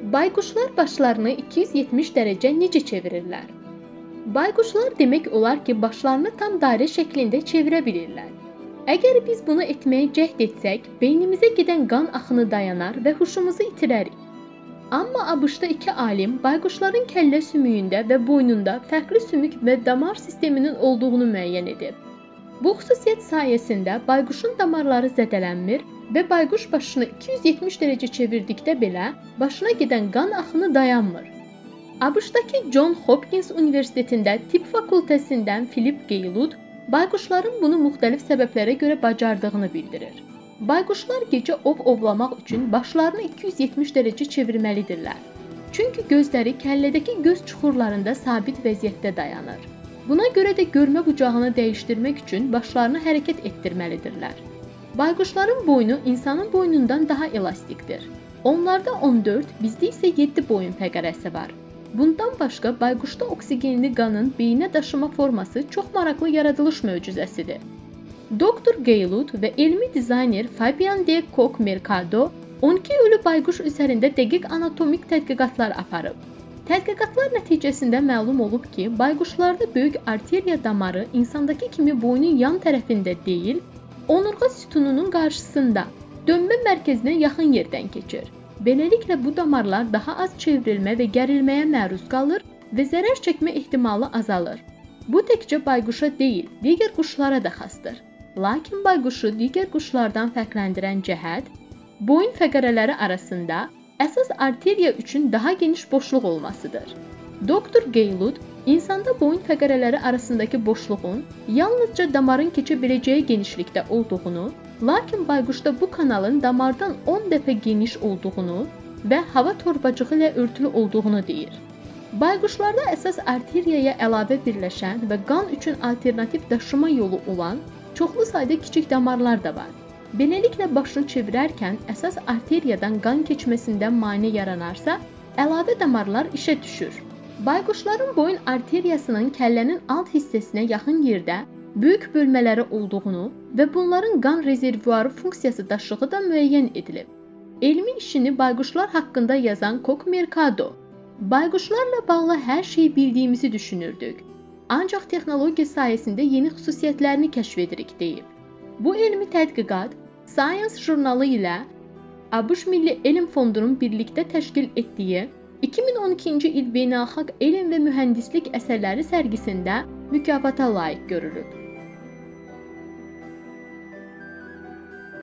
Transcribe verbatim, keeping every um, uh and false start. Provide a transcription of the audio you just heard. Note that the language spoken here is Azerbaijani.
Bayquşlar başlarını iki yüz yetmiş dərəcə necə çevirirlər? Bayquşlar demək olar ki, başlarını tam dairə şəklində çevirə bilirlər. Əgər biz bunu etməyə cəhd etsək, beynimizə gedən qan axını dayanar və huşumuzu itirərik. Amma ABŞ-da iki alim bayquşların kəllə sümüyündə və boynunda fərqli sümük və damar sisteminin olduğunu müəyyən edib. Bu xüsusiyyət sayəsində bayquşun damarları zədələnmir və bayquş başını iki yüz yetmiş dərəcə çevirdikdə belə başına gedən qan axını dayanmır. ABŞ-dakı John Hopkins Universitetində tibb fakültəsindən Philip Gaylud bayquşların bunu müxtəlif səbəblərə görə bacardığını bildirir. Bayquşlar gecə ov ovlamaq üçün başlarını iki yüz yetmiş dərəcə çevirməlidirlər. Çünki gözləri kəllədəki göz çuxurlarında sabit vəziyyətdə dayanır. Buna görə də görmə bucağını dəyişdirmək üçün başlarını hərəkət etdirməlidirlər. Bayquşların boynu insanın boynundan daha elastikdir. Onlarda on dörd, bizdə isə yeddi boyun fəqərəsi var. Bundan başqa bayquşda oksigenli qanın beyinə daşıma forması çox maraqlı yaradılış möcüzəsidir. Doktor Gaylud və elmi dizayner Fabian de Kock Mercado on iki ölü bayquş üzərində dəqiq anatomik tədqiqatlar aparıb. Tədqiqatlar nəticəsində məlum olub ki, bayquşlarda böyük arteriya damarı insandakı kimi boynun yan tərəfində deyil, onurğa sütununun qarşısında, dönmə mərkəzinə yaxın yerdən keçir. Beləliklə bu damarlar daha az çevrilmə və gərilməyə məruz qalır və zərər çəkmə ehtimalı azalır. Bu təkcə bayquşa deyil, digər quşlara da xasdır. Lakin bayquşu digər quşlardan fərqləndirən cəhət, boyun fəqərələri arasında əsas arteriya üçün daha geniş boşluq olmasıdır. Doktor Gaylud, insanda boyun fəqərələri arasındakı boşluğun yalnızca damarın keçə biləcəyi genişlikdə olduğunu, lakin bayquşda bu kanalın damardan on dəfə geniş olduğunu və hava torbacığı ilə örtülü olduğunu deyir. Bayquşlarda əsas arteriyaya əlavə birləşən və qan üçün alternativ daşıma yolu olan çoxlu sayda kiçik damarlar da var. Beləliklə başını çevirərkən əsas arteriyadan qan keçməsində maneə yaranarsa, əlavə damarlar işə düşür. Bayquşların boyun arteriyasının kəllənin alt hissəsinə yaxın yerdə böyük bölmələri olduğunu və bunların qan rezervuarı funksiyası daşığı da müəyyən edilib. Elmi işini bayquşlar haqqında yazan Kock Mercado, bayquşlarla bağlı hər şeyi bildiyimizi düşünürdük. Ancaq texnologiya sayəsində yeni xüsusiyyətlərini kəşf edirik deyib. Bu elmi tədqiqat Science jurnalı ilə ABŞ Milli Elm Fondunun birlikdə təşkil etdiyi iki min on ikinci il Beynəlxalq Elm və Mühəndislik əsərləri sərgisində mükafata layiq görülüb.